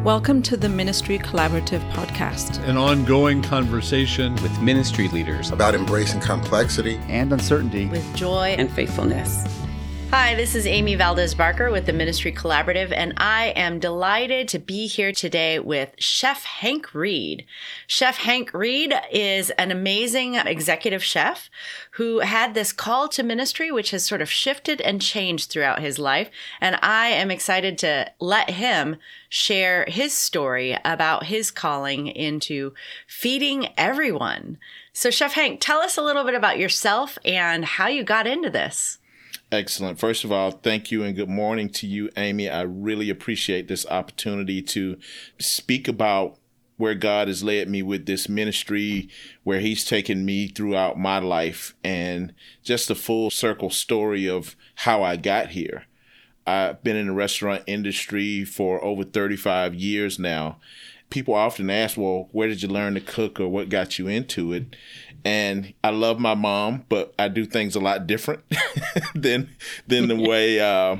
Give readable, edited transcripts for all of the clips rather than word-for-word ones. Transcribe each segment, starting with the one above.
Welcome to the Ministry Collaborative podcast, an ongoing conversation with ministry leaders about embracing complexity and uncertainty with joy and faithfulness. Hi, this is Amy Valdez Barker with the Ministry Collaborative, and I am delighted to be here today with Chef Hank Reed. Chef Hank Reed is an amazing executive chef who had this call to ministry, which has sort of shifted and changed throughout his life. And I am excited to let him share his story about his calling into feeding everyone. So Chef Hank, tell us a little bit about yourself and how you got into this. Excellent. First of all, thank you and good morning to you, Amy. I really appreciate this opportunity to speak about where God has led me with this ministry, where he's taken me throughout my life, and just a full circle story of how I got here. I've been in the restaurant industry for over 35 years now. People often ask, well, where did you learn to cook or what got you into it? And I love my mom, but I do things a lot different than the way,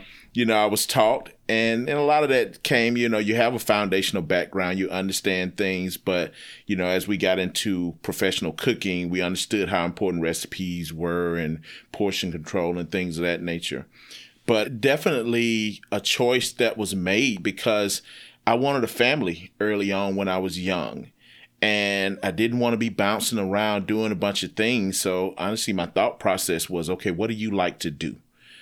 I was taught. And a lot of that came, you have a foundational background, you understand things. But, as we got into professional cooking, we understood how important recipes were and portion control and things of that nature. But definitely a choice that was made because I wanted a family early on when I was young. And I didn't want to be bouncing around doing a bunch of things. So honestly, my thought process was, okay, what do you like to do?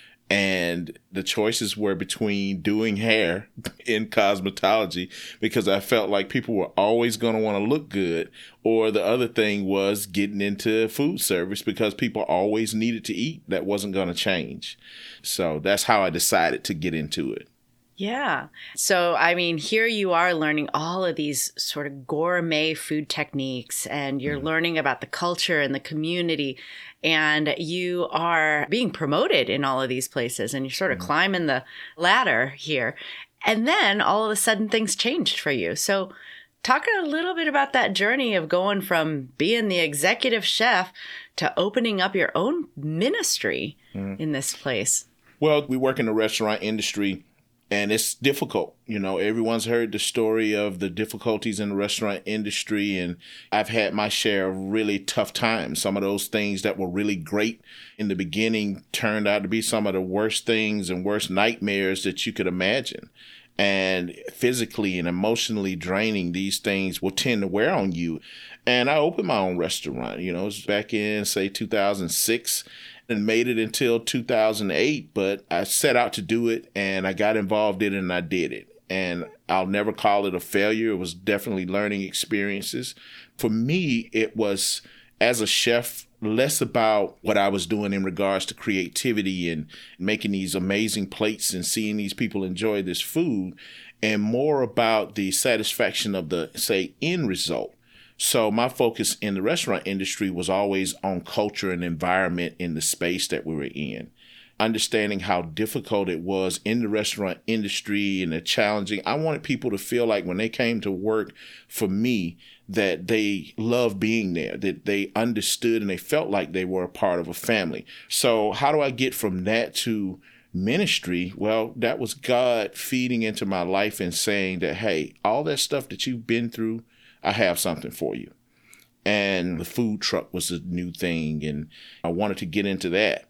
And the choices were between doing hair in cosmetology, because I felt like people were always going to want to look good. Or the other thing was getting into food service because people always needed to eat. That wasn't going to change. So that's how I decided to get into it. Yeah. So, here you are learning all of these sort of gourmet food techniques, and you're learning about the culture and the community, and you are being promoted in all of these places, and you're sort of climbing the ladder here. And then all of a sudden things changed for you. So talk a little bit about that journey of going from being the executive chef to opening up your own ministry in this place. Well, we work in the restaurant industry. And it's difficult. Everyone's heard the story of the difficulties in the restaurant industry. And I've had my share of really tough times. Some of those things that were really great in the beginning turned out to be some of the worst things and worst nightmares that you could imagine. And physically and emotionally draining, these things will tend to wear on you. And I opened my own restaurant, it was back in, say, 2006. And made it until 2008, but I set out to do it and I got involved in it and I did it. And I'll never call it a failure. It was definitely learning experiences. For me, it was, as a chef, less about what I was doing in regards to creativity and making these amazing plates and seeing these people enjoy this food, and more about the satisfaction of the, say, end result. So my focus in the restaurant industry was always on culture and environment in the space that we were in. Understanding how difficult it was in the restaurant industry and the challenging. I wanted people to feel like when they came to work for me, that they loved being there, that they understood and they felt like they were a part of a family. So how do I get from that to ministry? Well, that was God feeding into my life and saying that, hey, all that stuff that you've been through, I have something for you. And the food truck was a new thing, and I wanted to get into that.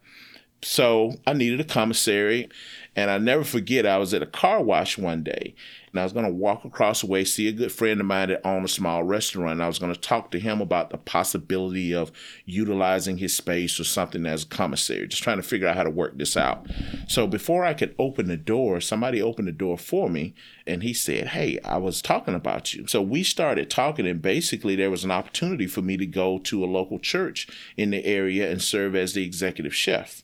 So I needed a commissary, and I'll never forget, I was at a car wash one day, and I was going to walk across the way, see a good friend of mine that owned a small restaurant, and I was going to talk to him about the possibility of utilizing his space or something as a commissary, just trying to figure out how to work this out. So before I could open the door, somebody opened the door for me, and he said, hey, I was talking about you. So we started talking, and basically there was an opportunity for me to go to a local church in the area and serve as the executive chef.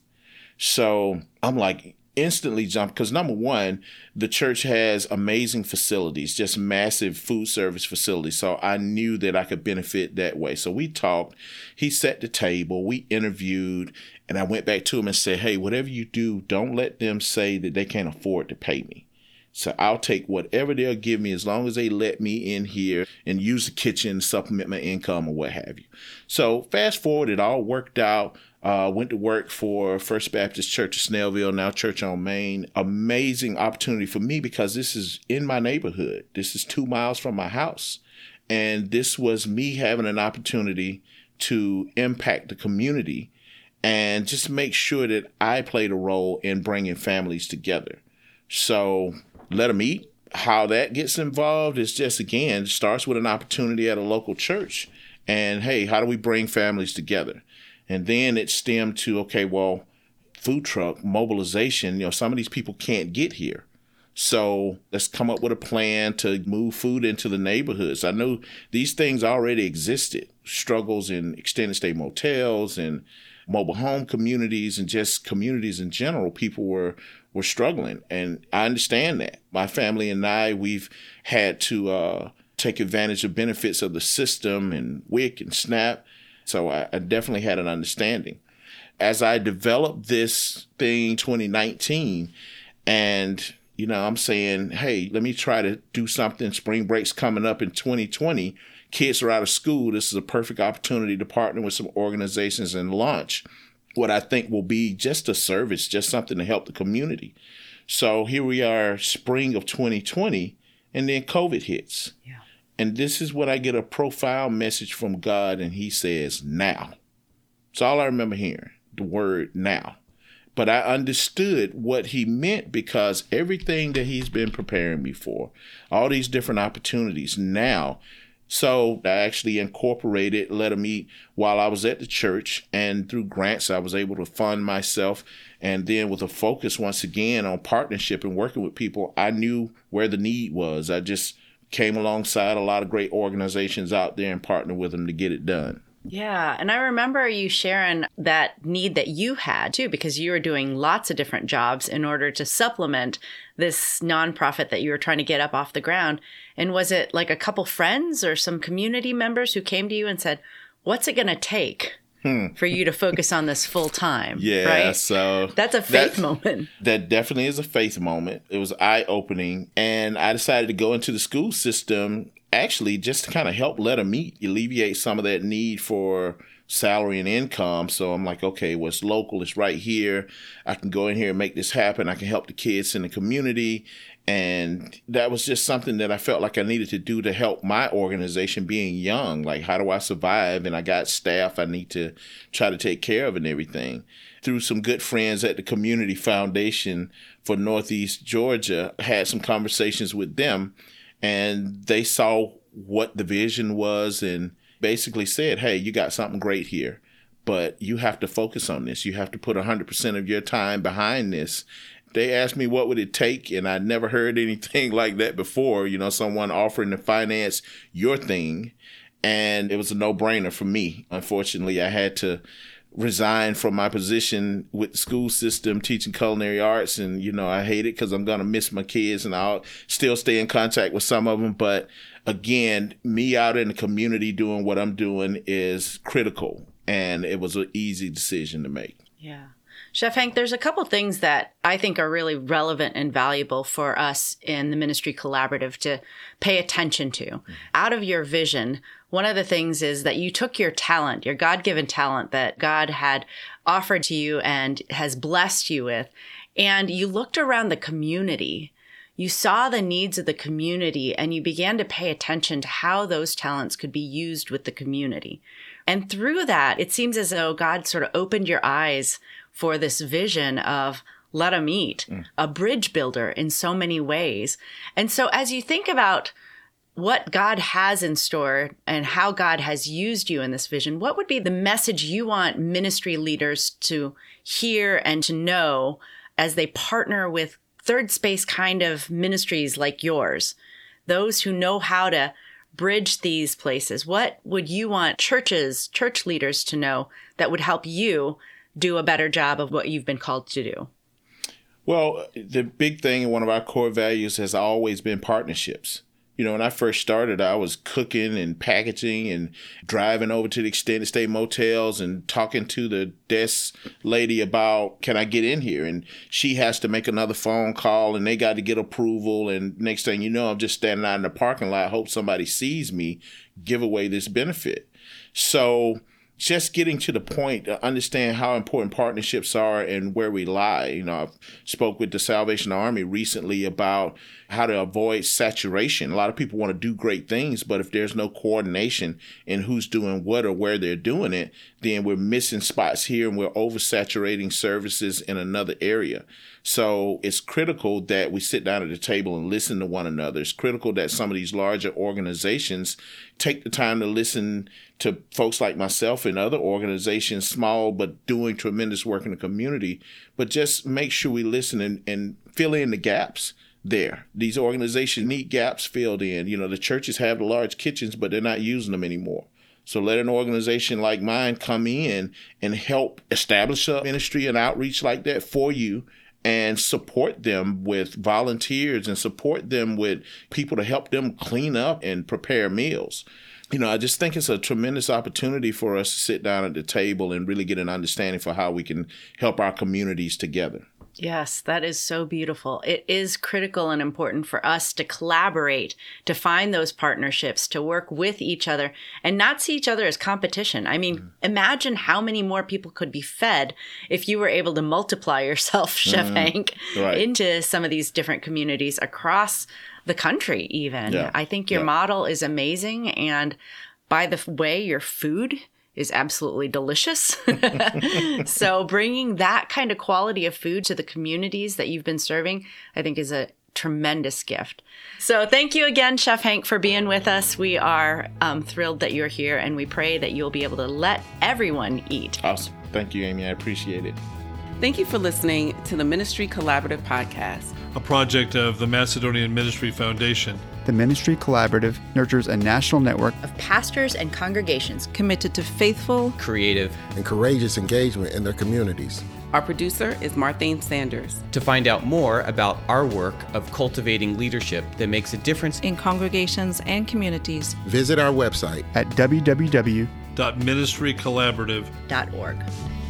So I'm like, instantly jumped, because number one, the church has amazing facilities, just massive food service facilities. So I knew that I could benefit that way. So we talked, he set the table, we interviewed, and I went back to him and said, hey, whatever you do, don't let them say that they can't afford to pay me. So I'll take whatever they'll give me as long as they let me in here and use the kitchen, supplement my income or what have you. So fast forward, it all worked out. Went to work for First Baptist Church of Snellville, now Church on Main. Amazing opportunity for me because this is in my neighborhood. This is 2 miles from my house. And this was me having an opportunity to impact the community and just make sure that I played a role in bringing families together. So Let Them Eat, how that gets involved is just, again, starts with an opportunity at a local church. And, hey, how do we bring families together? And then it stemmed to, okay, well, food truck mobilization, some of these people can't get here. So let's come up with a plan to move food into the neighborhoods. I know these things already existed, struggles in extended stay motels and mobile home communities and just communities in general. People were struggling. And I understand that. My family and I, we've had to take advantage of benefits of the system and WIC and SNAP. So I definitely had an understanding. As I developed this thing 2019, and, I'm saying, hey, let me try to do something. Spring break's coming up in 2020. Kids are out of school. This is a perfect opportunity to partner with some organizations and launch what I think will be just a service, just something to help the community. So here we are, spring of 2020, and then COVID hits. Yeah. And this is when I get a profound message from God, and he says, now. It's all I remember hearing, the word now. But I understood what he meant because everything that he's been preparing me for, all these different opportunities now. So I actually incorporated Let Them Eat while I was at the church, and through grants, I was able to fund myself. And then with a focus once again on partnership and working with people, I knew where the need was. I just came alongside a lot of great organizations out there and partnered with them to get it done. Yeah. And I remember you sharing that need that you had too, because you were doing lots of different jobs in order to supplement this nonprofit that you were trying to get up off the ground. And was it like a couple friends or some community members who came to you and said, what's it going to take for you to focus on this full time? Yeah. Right? So that's a faith moment. That definitely is a faith moment. It was eye-opening. And I decided to go into the school system actually just to kind of help Let Them Eat, alleviate some of that need for salary and income. So I'm like, okay, well, it's local, it's right here. I can go in here and make this happen. I can help the kids in the community. And that was just something that I felt like I needed to do to help my organization being young. Like, how do I survive? And I got staff I need to try to take care of and everything. Through some good friends at the Community Foundation for Northeast Georgia, I had some conversations with them. And they saw what the vision was and basically said, hey, you got something great here, but you have to focus on this. You have to put 100% of your time behind this. They asked me what would it take, and I'd never heard anything like that before, someone offering to finance your thing. And it was a no-brainer for me. Unfortunately, I had to resign from my position with the school system teaching culinary arts. And, I hate it because I'm going to miss my kids and I'll still stay in contact with some of them. But again, me out in the community doing what I'm doing is critical. And it was an easy decision to make. Yeah. Chef Hank, there's a couple things that I think are really relevant and valuable for us in the Ministry Collaborative to pay attention to. Mm-hmm. Out of your vision, one of the things is that you took your talent, your God-given talent that God had offered to you and has blessed you with, and you looked around the community. You saw the needs of the community, and you began to pay attention to how those talents could be used with the community. And through that, it seems as though God sort of opened your eyes for this vision of Let Them Eat, a bridge builder in so many ways. And so as you think about what God has in store and how God has used you in this vision, what would be the message you want ministry leaders to hear and to know as they partner with third space kind of ministries like yours, those who know how to bridge these places? What would you want churches, church leaders to know that would help you do a better job of what you've been called to do? Well, the big thing and one of our core values has always been partnerships. When I first started, I was cooking and packaging and driving over to the extended stay motels and talking to the desk lady about, can I get in here? And she has to make another phone call and they got to get approval. And next thing you know, I'm just standing out in the parking lot, hope somebody sees me, give away this benefit. So just getting to the point to understand how important partnerships are and where we lie. I spoke with the Salvation Army recently about how to avoid saturation. A lot of people want to do great things, but if there's no coordination in who's doing what or where they're doing it, then we're missing spots here and we're oversaturating services in another area. So it's critical that we sit down at the table and listen to one another. It's critical that some of these larger organizations take the time to listen to folks like myself and other organizations, small but doing tremendous work in the community, but just make sure we listen and fill in the gaps there. These organizations need gaps filled in. The churches have the large kitchens, but they're not using them anymore. So let an organization like mine come in and help establish a ministry and outreach like that for you, and support them with volunteers and support them with people to help them clean up and prepare meals. I just think it's a tremendous opportunity for us to sit down at the table and really get an understanding for how we can help our communities together. Yes, that is so beautiful. It is critical and important for us to collaborate, to find those partnerships, to work with each other and not see each other as competition. I mean, imagine how many more people could be fed if you were able to multiply yourself, Chef Hank, into some of these different communities across the country even. Yeah. I think your model is amazing. And by the way, your food is absolutely delicious. So bringing that kind of quality of food to the communities that you've been serving, I think is a tremendous gift. So thank you again, Chef Hank, for being with us. We are thrilled that you're here, and we pray that you'll be able to let everyone eat. Awesome. Thank you, Amy. I appreciate it. Thank you for listening to the Ministry Collaborative Podcast, a project of the Macedonian Ministry Foundation. The Ministry Collaborative nurtures a national network of pastors and congregations committed to faithful, creative, and courageous engagement in their communities. Our producer is Marthane Sanders. To find out more about our work of cultivating leadership that makes a difference in congregations and communities, visit our website at www.ministrycollaborative.org.